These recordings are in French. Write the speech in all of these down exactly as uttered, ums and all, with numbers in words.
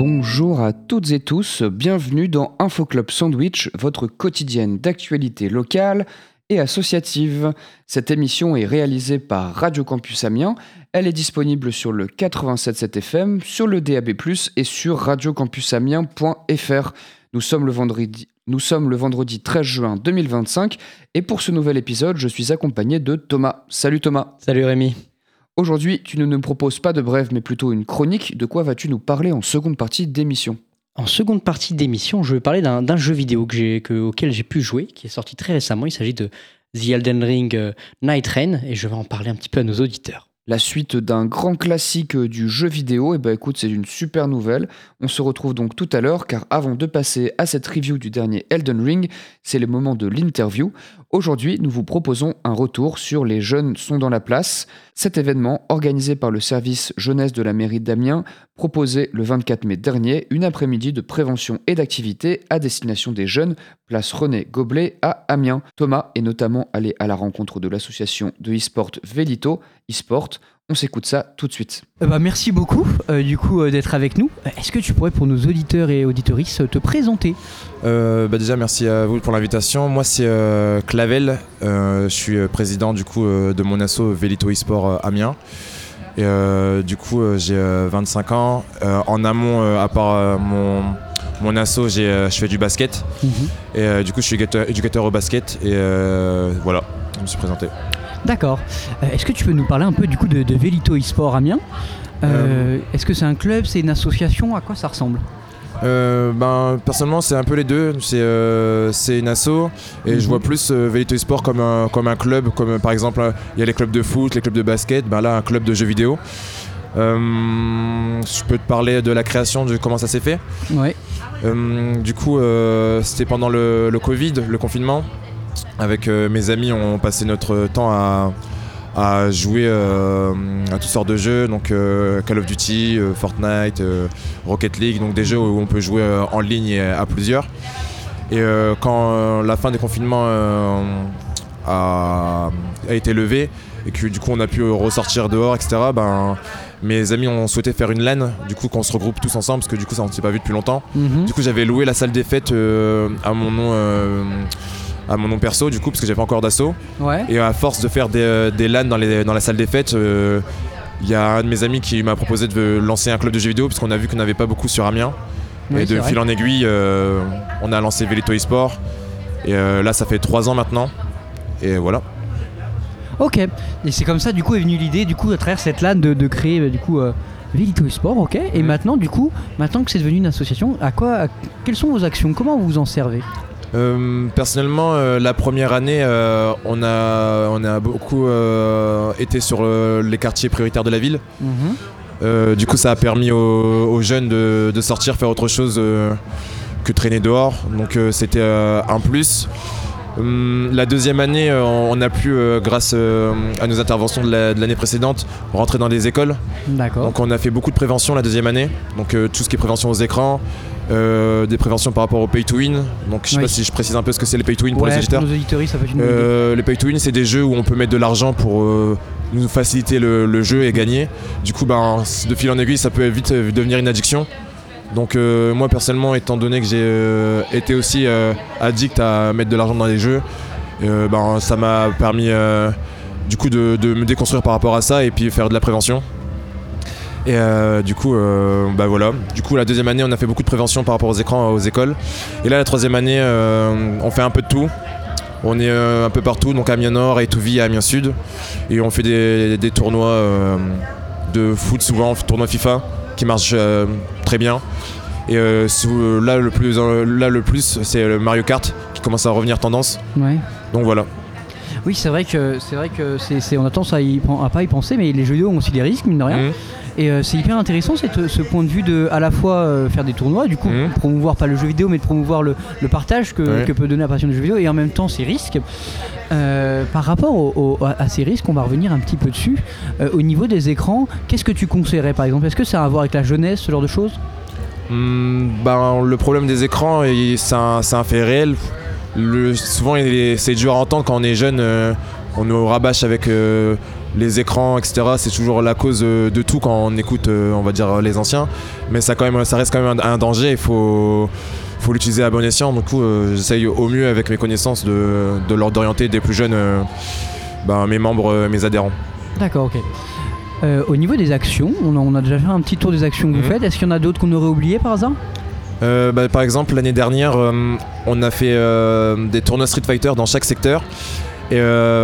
Bonjour à toutes et tous, bienvenue dans InfoClub Sandwich, votre quotidienne d'actualité locale et associative. Cette émission est réalisée par Radio Campus Amiens. Elle est disponible sur le quatre-vingt-sept virgule sept F M, sur le D A B plus, et sur radio campus amiens point f r. Nous sommes le vendredi, nous sommes le vendredi treize juin deux mille vingt-cinq et pour ce nouvel épisode, je suis accompagné de Thomas. Salut Thomas. Salut Rémi. Aujourd'hui, tu ne nous proposes pas de brève, mais plutôt une chronique. De quoi vas-tu nous parler en seconde partie d'émission ? En seconde partie d'émission, je vais parler d'un, d'un jeu vidéo que j'ai, que, auquel j'ai pu jouer, qui est sorti très récemment. Il s'agit de The Elden Ring euh, Night Rain, et je vais en parler un petit peu à nos auditeurs. La suite d'un grand classique du jeu vidéo, et bah écoute, c'est une super nouvelle. On se retrouve donc tout à l'heure, car avant de passer à cette review du dernier Elden Ring, c'est le moment de l'interview. Aujourd'hui, nous vous proposons un retour sur Les Jeunes sont dans la place. Cet événement, organisé par le service jeunesse de la mairie d'Amiens, proposait le vingt-quatre mai dernier une après-midi de prévention et d'activité à destination des jeunes, place René Goblet à Amiens. Thomas est notamment allé à la rencontre de l'association de e-sport Velito, e-sport. On s'écoute ça tout de suite. Euh bah merci beaucoup euh, du coup euh, d'être avec nous. Est-ce que tu pourrais pour nos auditeurs et auditrices te présenter ? euh, bah Déjà merci à vous pour l'invitation. Moi c'est euh, Clavel, euh, je suis président du coup euh, de mon asso Velito e-sport euh, Amiens. Et euh, du coup euh, j'ai euh, vingt-cinq ans. Euh, en amont, euh, à part euh, mon, mon asso, j'ai, euh, je fais du basket. Mm-hmm. Et euh, du coup je suis éducateur, éducateur au basket. Et euh, voilà, je me suis présenté. D'accord. Euh, est-ce que tu peux nous parler un peu du coup de, de Velito e-sport Amiens ? euh, euh, Est-ce que c'est un club, c'est une association ? À quoi ça ressemble ? Euh, ben, personnellement c'est un peu les deux, c'est, euh, c'est une asso et mmh. je vois plus euh, Velito e-sport comme un, comme un club, comme euh, par exemple il euh, y a les clubs de foot, les clubs de basket, ben là un club de jeux vidéo. Euh, je peux te parler de la création, de comment ça s'est fait. Ouais. Euh, du coup euh, c'était pendant le, le Covid, le confinement. Avec euh, mes amis on passait notre temps à, à jouer euh, à toutes sortes de jeux, donc euh, Call of Duty, euh, Fortnite, euh, Rocket League, donc des jeux où on peut jouer euh, en ligne et à plusieurs. Et euh, quand euh, la fin des confinements euh, a, a été levée et que du coup on a pu ressortir dehors, et cetera, ben, mes amis ont souhaité faire une LAN, du coup qu'on se regroupe tous ensemble parce que du coup ça on ne s'est pas vu depuis longtemps. Mm-hmm. Du coup j'avais loué la salle des fêtes euh, à mon nom euh, à mon nom perso du coup parce que j'avais pas encore d'asso. Ouais. Et à force de faire des, des LAN dans, les, dans la salle des fêtes, il euh, y a un de mes amis qui m'a proposé de lancer un club de jeux vidéo parce qu'on a vu qu'on n'avait pas beaucoup sur Amiens. Oui, et de fil en aiguille, euh, on a lancé Velito e-sport. Et euh, là ça fait trois ans maintenant. Et voilà. Ok. Et c'est comme ça du coup est venue l'idée du coup à travers cette LAN de, de créer du coup euh, Velito e-sport, ok. Et mmh. maintenant du coup, maintenant que c'est devenu une association, à quoi, à, quelles sont vos actions ? Comment vous vous en servez ? Euh, personnellement, euh, la première année, euh, on, a, on a beaucoup euh, été sur euh, les quartiers prioritaires de la ville. Mmh. Euh, du coup, ça a permis aux, aux jeunes de, de sortir, faire autre chose euh, que traîner dehors. Donc, euh, c'était euh, un plus. Euh, la deuxième année, euh, on a pu, euh, grâce euh, à nos interventions de, la, de l'année précédente, rentrer dans des écoles. D'accord. Donc, on a fait beaucoup de prévention la deuxième année. Donc, euh, tout ce qui est prévention aux écrans. Euh, des préventions par rapport au pay to win, donc je sais oui. pas si je précise un peu ce que c'est les pay to win pour ouais, les auditeurs. Pour nos auditeurs, ça fait une euh, les pay to win, c'est des jeux où on peut mettre de l'argent pour euh, nous faciliter le, le jeu et gagner. Du coup, ben, de fil en aiguille, ça peut vite devenir une addiction. Donc euh, moi personnellement, étant donné que j'ai euh, été aussi euh, addict à mettre de l'argent dans les jeux, euh, ben, ça m'a permis euh, du coup de, de me déconstruire par rapport à ça et puis faire de la prévention. Et euh, du coup, euh, bah voilà. Du coup, la deuxième année, on a fait beaucoup de prévention par rapport aux écrans, aux écoles. Et là, la troisième année, euh, on fait un peu de tout. On est euh, un peu partout, donc à Amiens Nord, à Étouville, à Amiens Sud. Et on fait des, des tournois euh, de foot, souvent tournois FIFA, qui marchent euh, très bien. Et euh, sous, là, le plus, euh, là, le plus, c'est le Mario Kart qui commence à revenir tendance. Ouais. Donc voilà. Oui, c'est vrai que c'est vrai que c'est, c'est on a tendance à, y, à pas y penser, mais les jeux vidéo ont aussi des risques, mine de rien. Mmh. Et euh, c'est hyper intéressant cette, ce point de vue de à la fois euh, faire des tournois, du coup mmh. promouvoir pas le jeu vidéo mais de promouvoir le, le partage que, ouais. que peut donner la passion du jeu vidéo et en même temps ces risques. Euh, par rapport au, au, à ces risques, on va revenir un petit peu dessus. Euh, au niveau des écrans, qu'est-ce que tu conseillerais par exemple ? Est-ce que ça a à voir avec la jeunesse, ce genre de choses ? mmh, ben, Le problème des écrans, c'est un, c'est un fait réel. Le, souvent il est, c'est dur à entendre quand on est jeune, euh, on nous rabâche avec... Euh, les écrans, et cetera. C'est toujours la cause de tout quand on écoute, on va dire, les anciens. Mais ça, quand même, ça reste quand même un, un danger. Il faut, faut l'utiliser à bon escient. Du coup, euh, j'essaye au mieux avec mes connaissances de, de leur d'orienter des plus jeunes, euh, ben, mes membres, mes adhérents. D'accord, ok. Euh, au niveau des actions, on a, on a déjà fait un petit tour des actions que mmh. vous faites. Est-ce qu'il y en a d'autres qu'on aurait oubliées par hasard ? Euh, bah, par exemple, l'année dernière, euh, on a fait euh, des tournois Street Fighter dans chaque secteur. Et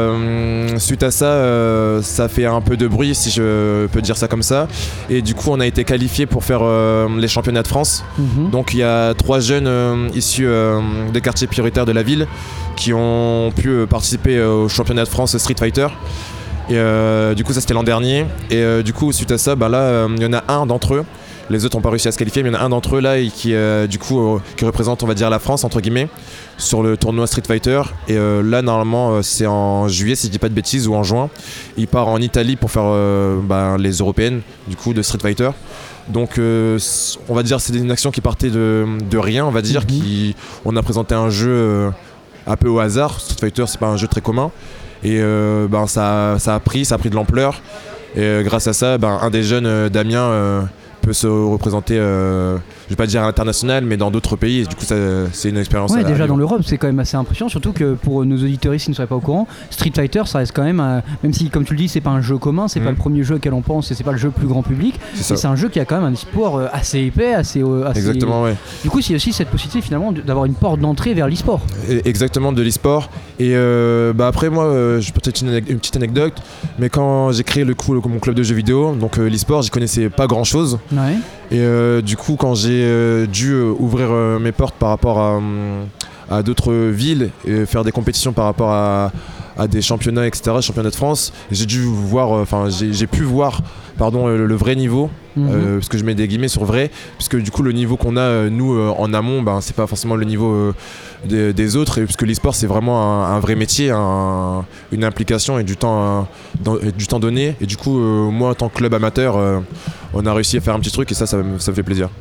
euh, suite à ça, euh, ça fait un peu de bruit, si je peux dire ça comme ça. Et du coup, on a été qualifiés pour faire euh, les championnats de France. Mmh. Donc, il y a trois jeunes euh, issus euh, des quartiers prioritaires de la ville qui ont pu euh, participer euh, au championnat de France Street Fighter. Et euh, du coup, ça c'était l'an dernier. Et euh, du coup, suite à ça, bah, là, il euh, y en a un d'entre eux. Les autres n'ont pas réussi à se qualifier, mais il y en a un d'entre eux là et qui, euh, du coup, euh, qui représente, on va dire, la France entre guillemets, sur le tournoi Street Fighter. Et euh, là, normalement, euh, c'est en juillet, si je dis pas de bêtises, ou en juin. Il part en Italie pour faire euh, bah, les européennes, du coup, de Street Fighter. Donc, euh, on va dire, c'est une action qui partait de, de rien, on va dire. Mm-hmm. Qui, on a présenté un jeu euh, un peu au hasard. Street Fighter, c'est pas un jeu très commun. Et euh, ben, ça, ça a pris, ça a pris de l'ampleur. Et euh, grâce à ça, ben, un des jeunes, euh, Damien, euh, peut se représenter, euh, je vais pas dire à l'international, mais dans d'autres pays. Et du coup, ça, c'est une expérience. Ouais, déjà dans l'Europe, c'est quand même assez impressionnant. Surtout que pour nos auditeurs qui ne seraient pas au courant, Street Fighter, ça reste quand même, euh, même si, comme tu le dis, c'est pas un jeu commun, c'est mmh. pas le premier jeu auquel on pense, et c'est pas le jeu plus grand public. C'est, c'est un jeu qui a quand même un sport euh, assez épais, assez, euh, assez. Exactement, ouais. Du coup, c'est aussi cette possibilité finalement d'avoir une porte d'entrée vers l'e-sport. Exactement, de l'e-sport. Et euh, bah après, moi, euh, j'ai peut-être une, une petite anecdote, mais quand j'ai créé le coup, le, mon club de jeux vidéo, donc euh, l'e-sport, j'y connaissais pas grand-chose. Ouais. Et euh, du coup, quand j'ai euh, dû euh, ouvrir euh, mes portes par rapport à, à d'autres villes et faire des compétitions par rapport à, à des championnats, et cetera, championnats de France, j'ai dû voir, enfin, euh, j'ai, j'ai pu voir, pardon, le, le vrai niveau, mmh. euh, parce que je mets des guillemets sur vrai, puisque du coup, le niveau qu'on a euh, nous euh, en amont, ben, c'est pas forcément le niveau euh, des, des autres, et puisque l'e-sport c'est vraiment un, un vrai métier, un, une implication et du temps, un, dans, et du temps donné. Et du coup, euh, moi, en tant que club amateur, euh, on a réussi à faire un petit truc et ça, ça, ça me fait plaisir.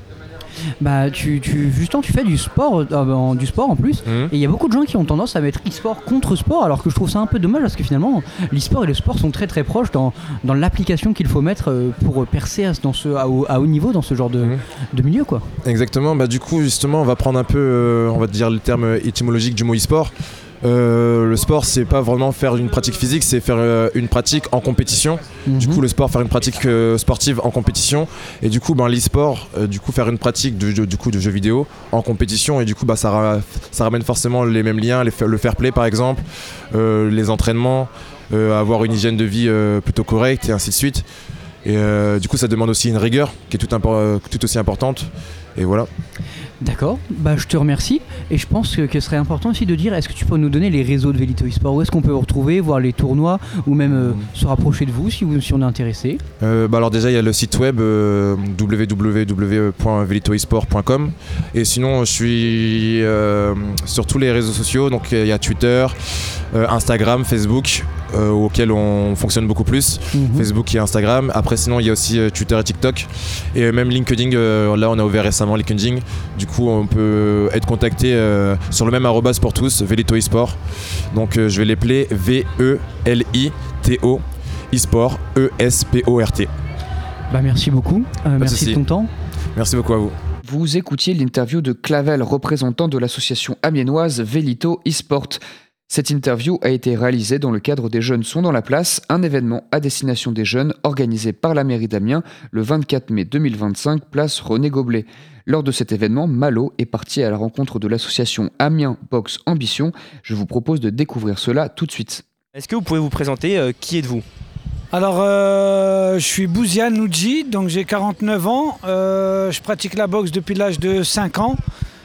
Bah tu, tu justement tu fais du sport euh, du sport en plus mmh. et il y a beaucoup de gens qui ont tendance à mettre e-sport contre sport, alors que je trouve ça un peu dommage parce que finalement l'e-sport et le sport sont très très proches dans, dans l'application qu'il faut mettre pour percer à, dans ce, à, haut, à haut niveau dans ce genre de, mmh. de milieu quoi. Exactement, bah du coup justement on va prendre un peu euh, on va dire le terme étymologique du mot e-sport. Euh, le sport c'est pas vraiment faire une pratique physique, c'est faire euh, une pratique en compétition. Mmh. Du coup le sport, faire une pratique euh, sportive en compétition, et du coup ben, l'e-sport euh, du coup faire une pratique de, de, du coup, de jeux vidéo en compétition, et du coup bah, ça, ra- ça ramène forcément les mêmes liens, les, le fair play par exemple, euh, les entraînements, euh, avoir une hygiène de vie euh, plutôt correcte et ainsi de suite. Et euh, du coup ça demande aussi une rigueur qui est tout, impor- tout aussi importante, et voilà. D'accord, bah, je te remercie, et je pense que ce serait important aussi de dire, est-ce que tu peux nous donner les réseaux de Velito eSport, où est-ce qu'on peut vous retrouver, voir les tournois, ou même euh, se rapprocher de vous si, vous, si on est intéressé. euh, bah Alors déjà il y a le site web euh, w w w point velito esport point com, et sinon je suis euh, sur tous les réseaux sociaux, donc il y a Twitter, euh, Instagram, Facebook, euh, auquel on fonctionne beaucoup plus, mm-hmm. Facebook et Instagram. Après sinon il y a aussi euh, Twitter et TikTok, et même LinkedIn, euh, là on a ouvert récemment LinkedIn. Du coup on peut être contacté euh, sur le même arrobas pour tous, Velito eSport. Donc euh, je vais l'épeler V E L I T O eSport, E S P O R T. Bah merci beaucoup, euh, merci de, de ton temps. Merci beaucoup à vous. Vous écoutiez l'interview de Clavel, représentant de l'association amiénoise Velito eSport. Cette interview a été réalisée dans le cadre des Jeunes sont dans la place, un événement à destination des jeunes organisé par la mairie d'Amiens le vingt-quatre mai deux mille vingt-cinq, place René Goblet. Lors de cet événement, Malo est parti à la rencontre de l'association Amiens Boxe Ambition. Je vous propose de découvrir cela tout de suite. Est-ce que vous pouvez vous présenter, euh, qui êtes-vous ? Alors, euh, je suis Bouziane Noudji, donc j'ai quarante-neuf ans. Euh, je pratique la boxe depuis l'âge de cinq ans.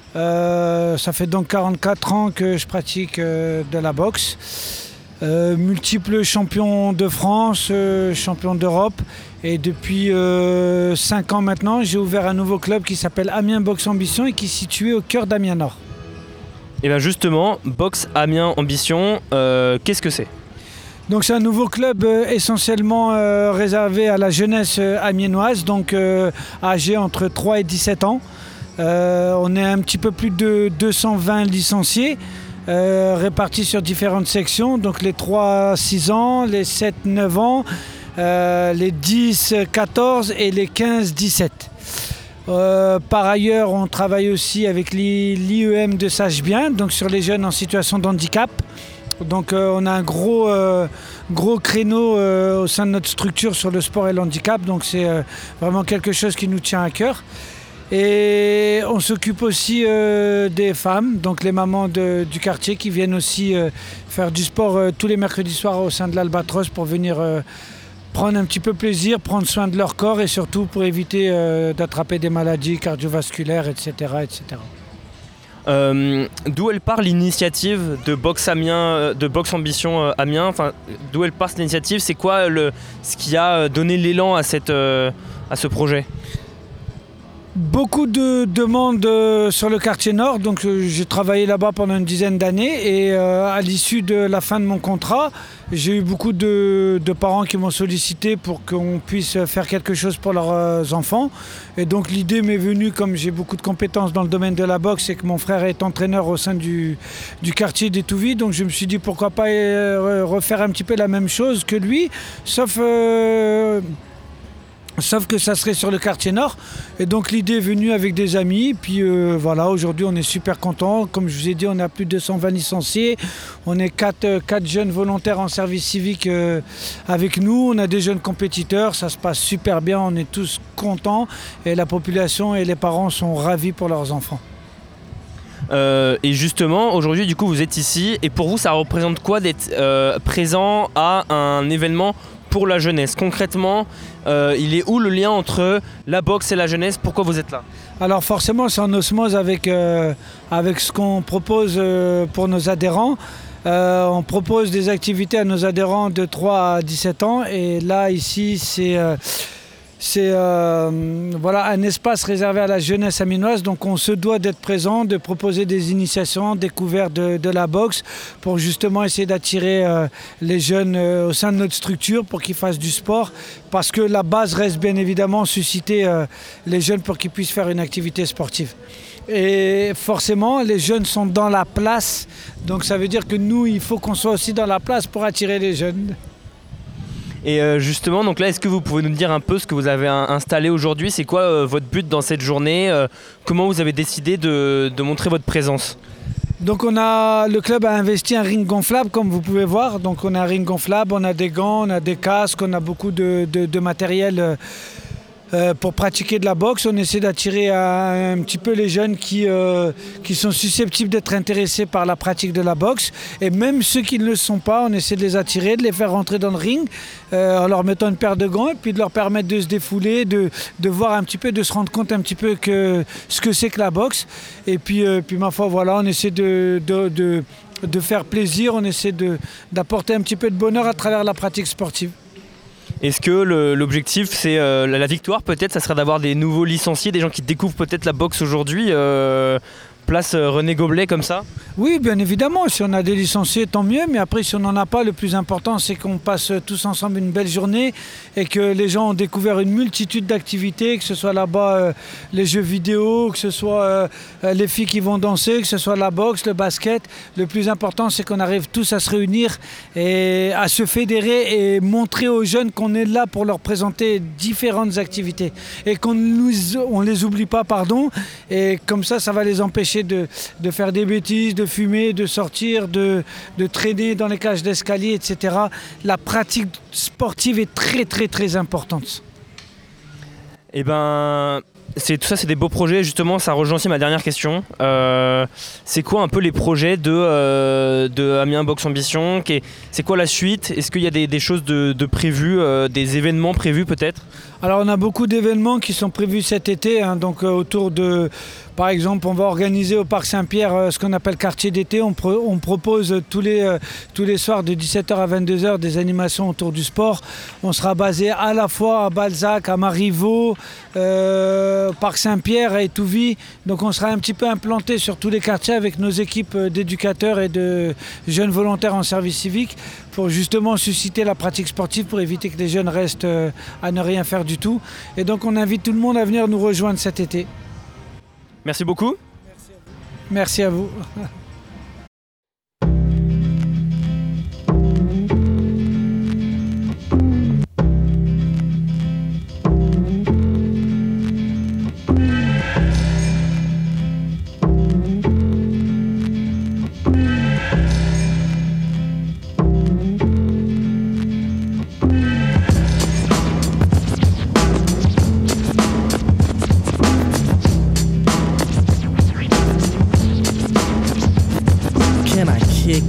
Euh, ça fait donc quarante-quatre ans que je pratique euh, de la boxe. Euh, multiple champion de France, euh, champion d'Europe. Et depuis euh, cinq ans maintenant, j'ai ouvert un nouveau club qui s'appelle Amiens Boxe Ambition et qui est situé au cœur d'Amiens Nord. Et bien justement, Boxe Amiens Ambition, euh, qu'est-ce que c'est ? Donc c'est un nouveau club euh, essentiellement euh, réservé à la jeunesse euh, amiénoise, donc euh, âgée entre trois et dix-sept ans. Euh, on est un petit peu plus de deux cent vingt licenciés. euh, répartis sur différentes sections, donc les trois à six ans, les sept à neuf ans, euh, les dix à quatorze et les quinze à dix-sept. Euh, par ailleurs, on travaille aussi avec l'I E M de Sache-Bien, donc sur les jeunes en situation de handicap. Donc euh, on a un gros, euh, gros créneau euh, au sein de notre structure sur le sport et le handicap, donc c'est euh, vraiment quelque chose qui nous tient à cœur. Et on s'occupe aussi euh, des femmes, donc les mamans de, du quartier qui viennent aussi euh, faire du sport euh, tous les mercredis soirs au sein de l'Albatros pour venir euh, prendre un petit peu plaisir, prendre soin de leur corps et surtout pour éviter euh, d'attraper des maladies cardiovasculaires, et cetera et cetera. Euh, d'où elle part l'initiative de Box Amiens, de Box Ambition Amiens, enfin, d'où elle part cette initiative, c'est quoi le, ce qui a donné l'élan à, cette, euh, à ce projet? Beaucoup de demandes euh, sur le quartier nord, donc euh, j'ai travaillé là-bas pendant une dizaine d'années et euh, à l'issue de la fin de mon contrat, j'ai eu beaucoup de, de parents qui m'ont sollicité pour qu'on puisse faire quelque chose pour leurs euh, enfants. Et donc l'idée m'est venue, comme j'ai beaucoup de compétences dans le domaine de la boxe et que mon frère est entraîneur au sein du, du quartier d'Étouville, donc je me suis dit pourquoi pas euh, refaire un petit peu la même chose que lui, sauf... Euh, Sauf que ça serait sur le quartier nord. Et donc l'idée est venue avec des amis. Puis euh, voilà, aujourd'hui on est super contents. Comme je vous ai dit, on a plus de deux cent vingt licenciés. On est quatre, euh, quatre jeunes volontaires en service civique euh, avec nous. On a des jeunes compétiteurs. Ça se passe super bien. On est tous contents. Et la population et les parents sont ravis pour leurs enfants. Euh, et justement, aujourd'hui, du coup, vous êtes ici. Et pour vous, ça représente quoi d'être euh, présent à un événement pour la jeunesse? Concrètement, euh, il est où le lien entre la boxe et la jeunesse? Pourquoi vous êtes là? Alors forcément, c'est en osmose avec, euh, avec ce qu'on propose euh, pour nos adhérents. Euh, on propose des activités à nos adhérents de trois à dix-sept ans. Et là, ici, c'est... Euh, C'est euh, voilà, un espace réservé à la jeunesse amiénoise, donc on se doit d'être présent, de proposer des initiations, découvertes de, de la boxe pour justement essayer d'attirer euh, les jeunes euh, au sein de notre structure pour qu'ils fassent du sport, parce que la base reste bien évidemment susciter euh, les jeunes pour qu'ils puissent faire une activité sportive. Et forcément, les jeunes sont dans la place, donc ça veut dire que nous, il faut qu'on soit aussi dans la place pour attirer les jeunes. Et euh, justement, donc là, est-ce que vous pouvez nous dire un peu ce que vous avez un, installé aujourd'hui? C'est quoi euh, votre but dans cette journée? euh, Comment vous avez décidé de, de montrer votre présence? Donc on a, le club a investi un ring gonflable, comme vous pouvez voir. Donc on a un ring gonflable, on a des gants, on a des casques, on a beaucoup de, de, de matériel euh, Euh, pour pratiquer de la boxe. On essaie d'attirer un, un petit peu les jeunes qui, euh, qui sont susceptibles d'être intéressés par la pratique de la boxe. Et même ceux qui ne le sont pas, on essaie de les attirer, de les faire rentrer dans le ring euh, en leur mettant une paire de gants et puis de leur permettre de se défouler, de, de voir un petit peu, de se rendre compte un petit peu que ce que c'est que la boxe. Et puis, euh, puis ma foi, voilà, on essaie de, de, de, de faire plaisir, on essaie de, d'apporter un petit peu de bonheur à travers la pratique sportive. Est-ce que le, l'objectif, c'est euh, la, la victoire peut-être, ça serait d'avoir des nouveaux licenciés, des gens qui découvrent peut-être la boxe aujourd'hui, euh, place euh, René Goblet comme ça? Oui, bien évidemment, si on a des licenciés, tant mieux, mais après, si on n'en a pas, le plus important, c'est qu'on passe tous ensemble une belle journée et que les gens ont découvert une multitude d'activités, que ce soit là-bas euh, les jeux vidéo, que ce soit euh, les filles qui vont danser, que ce soit la boxe, le basket. Le plus important, c'est qu'on arrive tous à se réunir et à se fédérer et montrer aux jeunes qu'on est là pour leur présenter différentes activités et qu'on ne les oublie pas, pardon, et comme ça, ça va les empêcher de, de faire des bêtises, de fumer, de sortir, de, de traîner dans les cages d'escalier, et cetera. La pratique sportive est très très très importante. Eh ben, c'est, tout ça c'est des beaux projets, justement ça rejoint aussi ma dernière question. Euh, c'est quoi un peu les projets de, euh, de Amiens Boxe Ambition? C'est quoi la suite? Est-ce qu'il y a des, des choses de, de prévues, euh, des événements prévus peut-être? Alors on a beaucoup d'événements qui sont prévus cet été, hein, donc euh, autour de... Par exemple, on va organiser au Parc Saint-Pierre euh, ce qu'on appelle quartier d'été. On, pro- on propose tous les, euh, tous les soirs de dix-sept heures à vingt-deux heures des animations autour du sport. On sera basé à la fois à Balzac, à Marivaux, euh, Parc Saint-Pierre, à Étouville. Donc on sera un petit peu implanté sur tous les quartiers avec nos équipes d'éducateurs et de jeunes volontaires en service civique pour justement susciter la pratique sportive pour éviter que les jeunes restent euh, à ne rien faire du tout. Et donc on invite tout le monde à venir nous rejoindre cet été. Merci beaucoup. Merci à vous.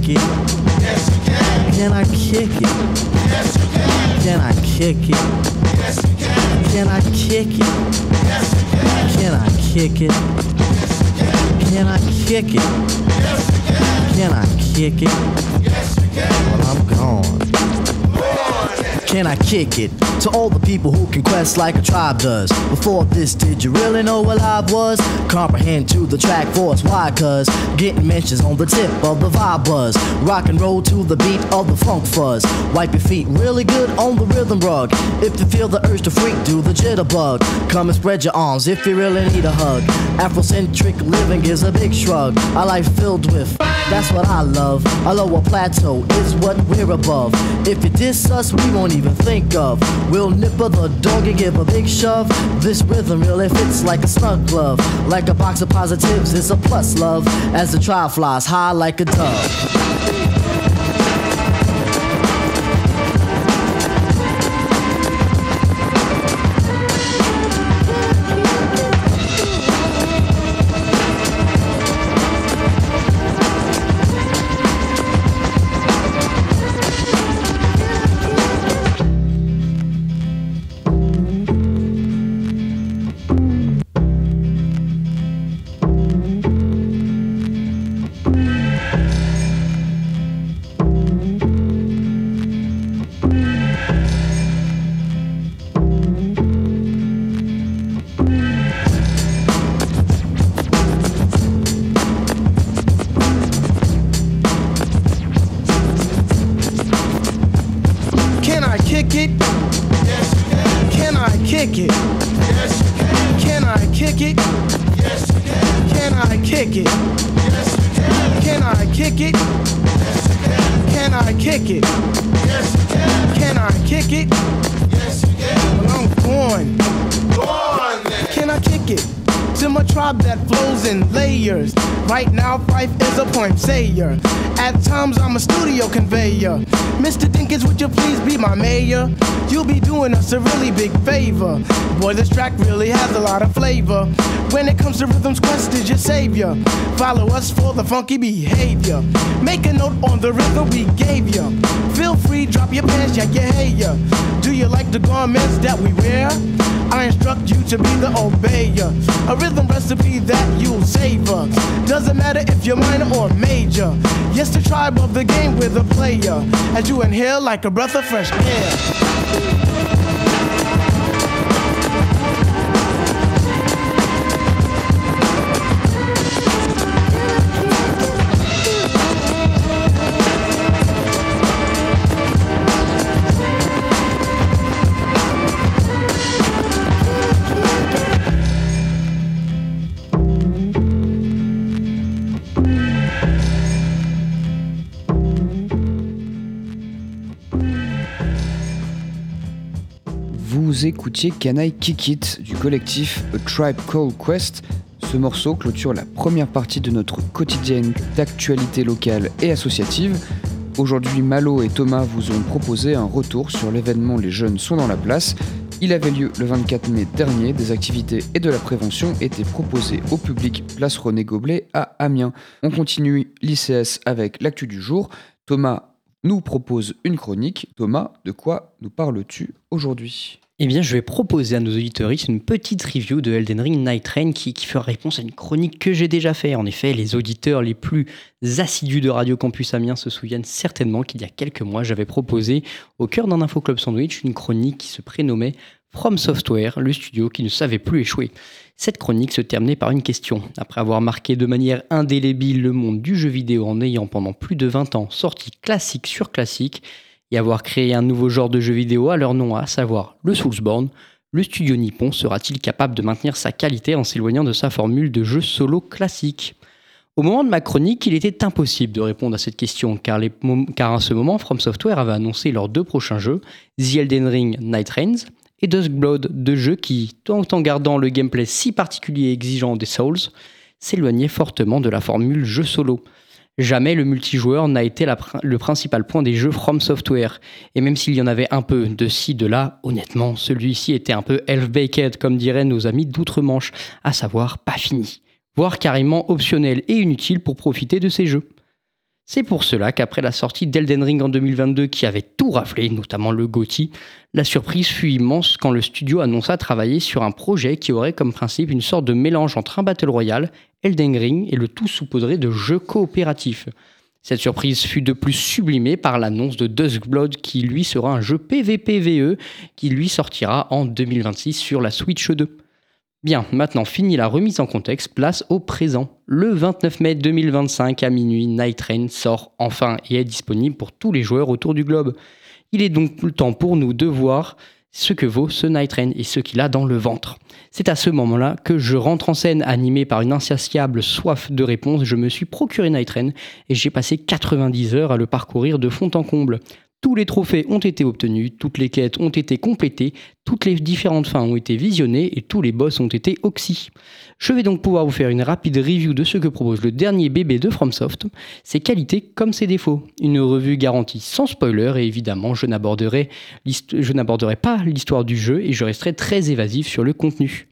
kick it? Yes, you can. Can I kick it? Yes, you can. Can I kick it? Yes, you can. Can I kick it? Yes, you can. Can I kick it? Yes, you can. Can I kick it? Yes, you can. Can I kick it? Yes, you can. Well, I'm gone. Can I kick it? To all the people who can quest like a tribe does. Before this, did you really know what I was? Comprehend to the track force, why? Cause getting mentions on the tip of the vibe buzz. Rock and roll to the beat of the funk fuzz. Wipe your feet really good on the rhythm rug. If you feel the urge to freak, do the jitterbug. Come and spread your arms if you really need a hug. Afrocentric living is a big shrug. A life filled with, that's what I love. A lower plateau is what we're above. If you diss us, we won't even think of. We'll nipper the dog and give a big shove. This rhythm really fits like a snug glove. Like a box of positives, it's a plus love. As the tribe flies high like a dove. Right now, Fife is a point sayer. At times, I'm a studio conveyor. Mister Dinkins, would you please be my mayor? You'll be doing us a really big favor. Boy, this track really has a lot of flavor. When it comes to rhythms, Quest is your savior. Follow us for the funky behavior. Make a note on the rhythm we gave you. Feel free, drop your pants, yeah, yeah, hey, yeah. Do you like the garments that we wear? I instruct you to be the obeyer. A rhythm recipe that you'll savor. Doesn't matter if you're minor or major. Yes, the tribe of the game with a player. As you inhale like a breath of fresh air. Vous écoutiez Can I Kick It du collectif A Tribe Called Quest. Ce morceau clôture la première partie de notre quotidienne d'actualité locale et associative. Aujourd'hui, Malo et Thomas vous ont proposé un retour sur l'événement Les Jeunes sont dans la place. Il avait lieu le vingt-quatre mai dernier. Des activités et de la prévention étaient proposées au public place René Goblet à Amiens. On continue l'I C S avec l'actu du jour. Thomas nous propose une chronique. Thomas, de quoi nous parles-tu aujourd'hui ? Eh bien, je vais proposer à nos auditeurs une petite review de Elden Ring Night Rain qui, qui fera réponse à une chronique que j'ai déjà faite. En effet, les auditeurs les plus assidus de Radio Campus Amiens se souviennent certainement qu'il y a quelques mois, j'avais proposé au cœur d'un Info Club Sandwich une chronique qui se prénommait From Software, le studio qui ne savait plus échouer. Cette chronique se terminait par une question. Après avoir marqué de manière indélébile le monde du jeu vidéo en ayant pendant plus de vingt ans sorti classique sur classique, et avoir créé un nouveau genre de jeu vidéo à leur nom, à savoir le Soulsborne, le studio nippon sera-t-il capable de maintenir sa qualité en s'éloignant de sa formule de jeu solo classique ? Au moment de ma chronique, il était impossible de répondre à cette question, car, les, car à ce moment, From Software avait annoncé leurs deux prochains jeux, The Elden Ring Night Rains et Duskblood, deux jeux qui, tout en gardant le gameplay si particulier et exigeant des Souls, s'éloignaient fortement de la formule jeu solo. Jamais le multijoueur n'a été la, le principal point des jeux From Software. Et même s'il y en avait un peu de ci, de là, honnêtement, celui-ci était un peu half-baked, comme diraient nos amis d'outre-Manche, à savoir pas fini, voire carrément optionnel et inutile pour profiter de ces jeux. C'est pour cela qu'après la sortie d'Elden Ring en deux mille vingt-deux qui avait tout raflé, notamment le G O T Y, la surprise fut immense quand le studio annonça travailler sur un projet qui aurait comme principe une sorte de mélange entre un Battle Royale, Elden Ring et le tout saupoudré de jeux coopératifs. Cette surprise fut de plus sublimée par l'annonce de Duskblood qui lui sera un jeu P V P V E qui lui sortira en deux mille vingt-six sur la Switch deux. Bien, maintenant fini la remise en contexte, place au présent. Le vingt-neuf mai deux mille vingt-cinq à minuit, Night Rain sort enfin et est disponible pour tous les joueurs autour du globe. Il est donc le temps pour nous de voir ce que vaut ce Night Rain et ce qu'il a dans le ventre. C'est à ce moment-là que je rentre en scène animé par une insatiable soif de réponse. Je me suis procuré Night Rain et j'ai passé quatre-vingt-dix heures à le parcourir de fond en comble. Tous les trophées ont été obtenus, toutes les quêtes ont été complétées, toutes les différentes fins ont été visionnées et tous les boss ont été oxy. Je vais donc pouvoir vous faire une rapide review de ce que propose le dernier bébé de FromSoft, ses qualités comme ses défauts. Une revue garantie sans spoiler et évidemment je n'aborderai, je n'aborderai pas l'histoire du jeu et je resterai très évasif sur le contenu.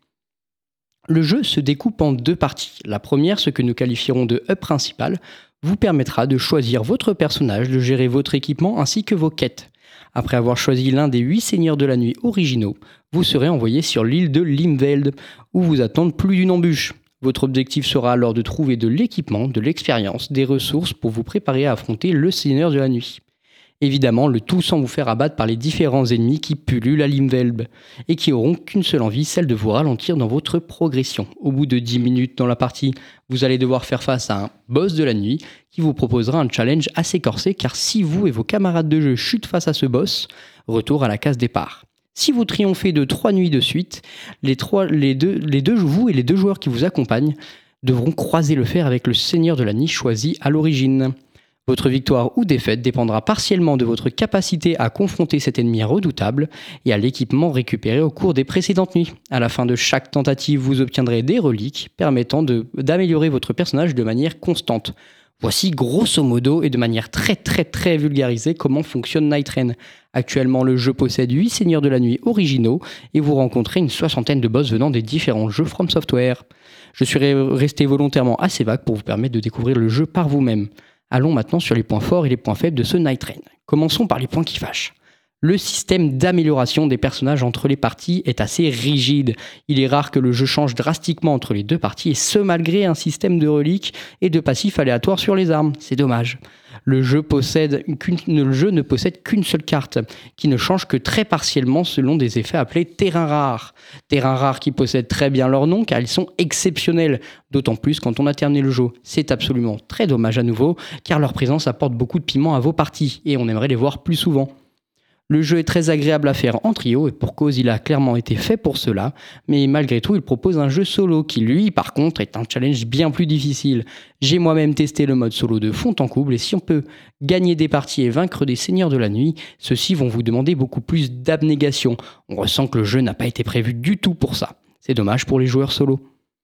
Le jeu se découpe en deux parties. La première, ce que nous qualifierons de hub principal, vous permettra de choisir votre personnage, de gérer votre équipement ainsi que vos quêtes. Après avoir choisi l'un des huit seigneurs de la nuit originaux, vous serez envoyé sur l'île de Limveld, où vous attendent plus d'une embûche. Votre objectif sera alors de trouver de l'équipement, de l'expérience, des ressources pour vous préparer à affronter le seigneur de la nuit. Évidemment, le tout sans vous faire abattre par les différents ennemis qui pullulent à Limveld et qui auront qu'une seule envie, celle de vous ralentir dans votre progression. Au bout de dix minutes dans la partie, vous allez devoir faire face à un boss de la nuit qui vous proposera un challenge assez corsé car si vous et vos camarades de jeu chutent face à ce boss, retour à la case départ. Si vous triomphez de trois nuits de suite, les, trois, les, deux, les deux vous et les deux joueurs qui vous accompagnent devront croiser le fer avec le seigneur de la nuit choisi à l'origine. Votre victoire ou défaite dépendra partiellement de votre capacité à confronter cet ennemi redoutable et à l'équipement récupéré au cours des précédentes nuits. À la fin de chaque tentative, vous obtiendrez des reliques permettant de, d'améliorer votre personnage de manière constante. Voici grosso modo et de manière très très très vulgarisée comment fonctionne Night Rain. Actuellement, le jeu possède huit seigneurs de la nuit originaux et vous rencontrez une soixantaine de boss venant des différents jeux From Software. Je suis resté volontairement assez vague pour vous permettre de découvrir le jeu par vous-même. Allons maintenant sur les points forts et les points faibles de ce Night Rain. Commençons par les points qui fâchent. Le système d'amélioration des personnages entre les parties est assez rigide. Il est rare que le jeu change drastiquement entre les deux parties, et ce malgré un système de reliques et de passifs aléatoires sur les armes. C'est dommage. Le jeu, possède qu'une, le jeu ne possède qu'une seule carte, qui ne change que très partiellement selon des effets appelés terrains rares. Terrains rares qui possèdent très bien leur nom car ils sont exceptionnels, d'autant plus quand on a terminé le jeu. C'est absolument très dommage à nouveau, car leur présence apporte beaucoup de piment à vos parties, et on aimerait les voir plus souvent. Le jeu est très agréable à faire en trio et pour cause il a clairement été fait pour cela, mais malgré tout il propose un jeu solo qui lui par contre est un challenge bien plus difficile. J'ai moi-même testé le mode solo de fond en comble et si on peut gagner des parties et vaincre des seigneurs de la nuit, ceux-ci vont vous demander beaucoup plus d'abnégation. On ressent que le jeu n'a pas été prévu du tout pour ça. C'est dommage pour les joueurs solo.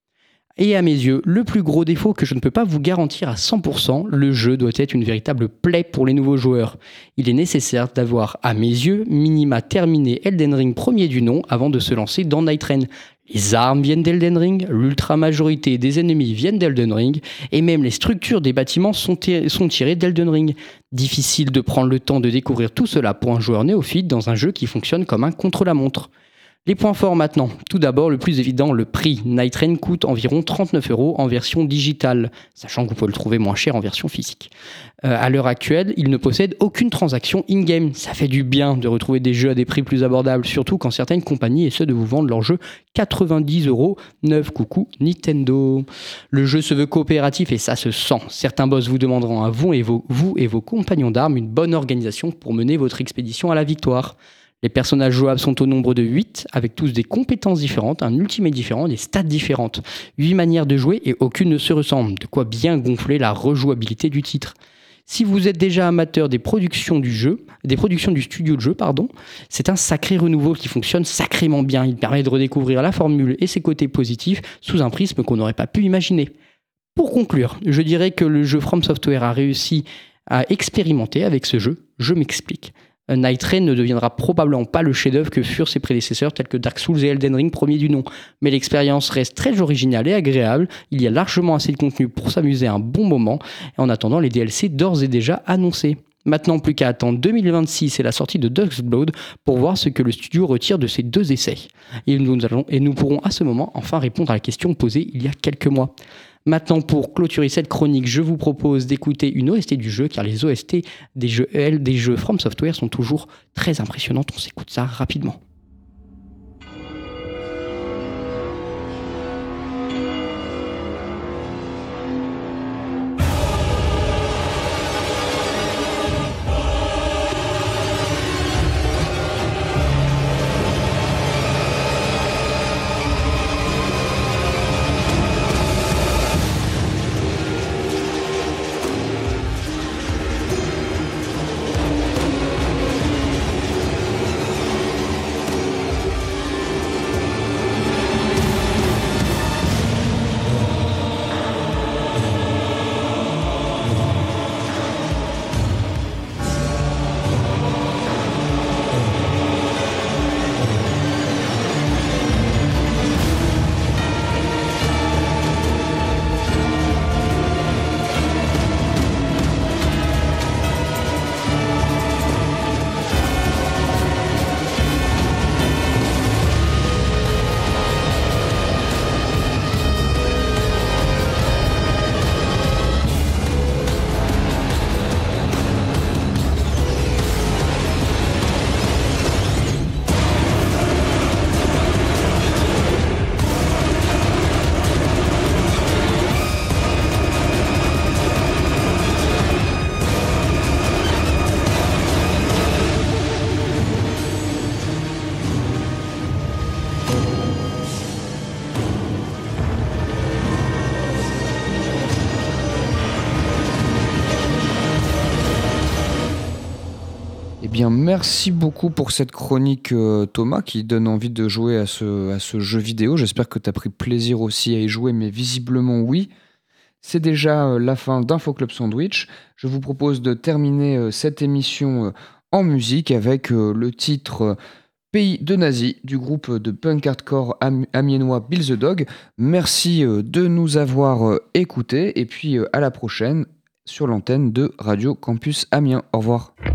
Et à mes yeux, le plus gros défaut que je ne peux pas vous garantir à cent pour cent, le jeu doit être une véritable plaie pour les nouveaux joueurs. Il est nécessaire d'avoir, à mes yeux, minima terminé Elden Ring premier du nom avant de se lancer dans Night Rain. Les armes viennent d'Elden Ring, l'ultra-majorité des ennemis viennent d'Elden Ring, et même les structures des bâtiments sont, t- sont tirées d'Elden Ring. Difficile de prendre le temps de découvrir tout cela pour un joueur néophyte dans un jeu qui fonctionne comme un contre-la-montre. Les points forts maintenant. Tout d'abord, le plus évident, le prix. Night Rain coûte environ trente-neuf euros en version digitale, sachant que vous pouvez le trouver moins cher en version physique. Euh, à l'heure actuelle, il ne possède aucune transaction in-game. Ça fait du bien de retrouver des jeux à des prix plus abordables, surtout quand certaines compagnies essaient de vous vendre leurs jeux quatre-vingt-dix euros neuf. Coucou Nintendo. Le jeu se veut coopératif et ça se sent. Certains boss vous demanderont à vous et vos, vous et vos compagnons d'armes une bonne organisation pour mener votre expédition à la victoire. Les personnages jouables sont au nombre de huit, avec tous des compétences différentes, un ultimate différent, des stats différentes. huit manières de jouer et aucune ne se ressemble, de quoi bien gonfler la rejouabilité du titre. Si vous êtes déjà amateur des productions du jeu, des productions du studio de jeu, pardon, c'est un sacré renouveau qui fonctionne sacrément bien. Il permet de redécouvrir la formule et ses côtés positifs sous un prisme qu'on n'aurait pas pu imaginer. Pour conclure, je dirais que le jeu From Software a réussi à expérimenter avec ce jeu. Je m'explique. Night Rain ne deviendra probablement pas le chef-d'œuvre que furent ses prédécesseurs tels que Dark Souls et Elden Ring premier du nom, mais l'expérience reste très originale et agréable, il y a largement assez de contenu pour s'amuser un bon moment, et en attendant les D L C d'ores et déjà annoncés. Maintenant, plus qu'à attendre deux mille vingt-six et la sortie de Duskblood pour voir ce que le studio retire de ces deux essais. Et nous, allons, et nous pourrons à ce moment enfin répondre à la question posée il y a quelques mois. Maintenant, pour clôturer cette chronique, je vous propose d'écouter une O S T du jeu, car les O S T des jeux, elles, des jeux From Software sont toujours très impressionnantes. On s'écoute ça rapidement. Bien, merci beaucoup pour cette chronique, euh, Thomas, qui donne envie de jouer à ce, à ce jeu vidéo. J'espère que tu as pris plaisir aussi à y jouer, mais visiblement oui. C'est déjà euh, la fin d'Info Club Sandwich. Je vous propose de terminer euh, cette émission euh, en musique avec euh, le titre euh, Pays de nazis du groupe de punk hardcore am- amiénois Bill the Dog. Merci euh, de nous avoir euh, écoutés et puis euh, à la prochaine sur l'antenne de Radio Campus Amiens. Au revoir.